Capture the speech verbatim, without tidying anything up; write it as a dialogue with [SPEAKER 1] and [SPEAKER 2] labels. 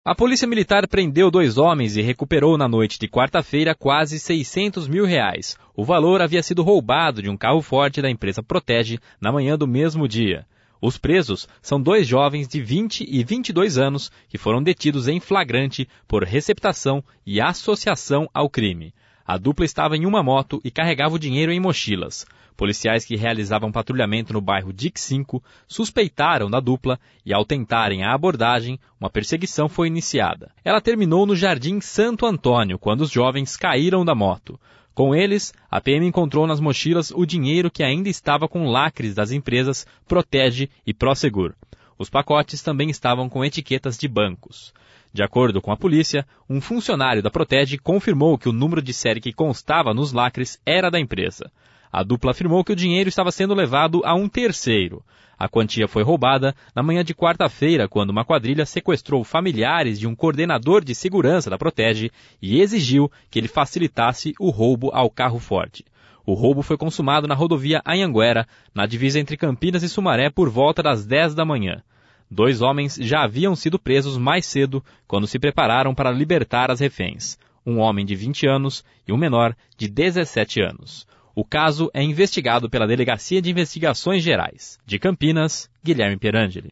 [SPEAKER 1] A Polícia Militar prendeu dois homens e recuperou na noite de quarta-feira quase seiscentos mil reais. O valor havia sido roubado de um carro forte da empresa Protege na manhã do mesmo dia. Os presos são dois jovens de vinte e vinte e dois anos que foram detidos em flagrante por receptação e associação ao crime. A dupla estava em uma moto e carregava o dinheiro em mochilas. Policiais que realizavam patrulhamento no bairro D I C cinco suspeitaram da dupla e, ao tentarem a abordagem, uma perseguição foi iniciada. Ela terminou no Jardim Santo Antônio, quando os jovens caíram da moto. Com eles, a P M encontrou nas mochilas o dinheiro que ainda estava com lacres das empresas Protege e Prosegur. Os pacotes também estavam com etiquetas de bancos. De acordo com a polícia, um funcionário da Protege confirmou que o número de série que constava nos lacres era da empresa. A dupla afirmou que o dinheiro estava sendo levado a um terceiro. A quantia foi roubada na manhã de quarta-feira, quando uma quadrilha sequestrou familiares de um coordenador de segurança da Protege e exigiu que ele facilitasse o roubo ao carro forte. O roubo foi consumado na rodovia Anhanguera, na divisa entre Campinas e Sumaré, por volta das dez da manhã. Dois homens já haviam sido presos mais cedo, quando se prepararam para libertar as reféns. Um homem de vinte anos e um menor de dezessete anos. O caso é investigado pela Delegacia de Investigações Gerais. De Campinas, Guilherme Pierangeli.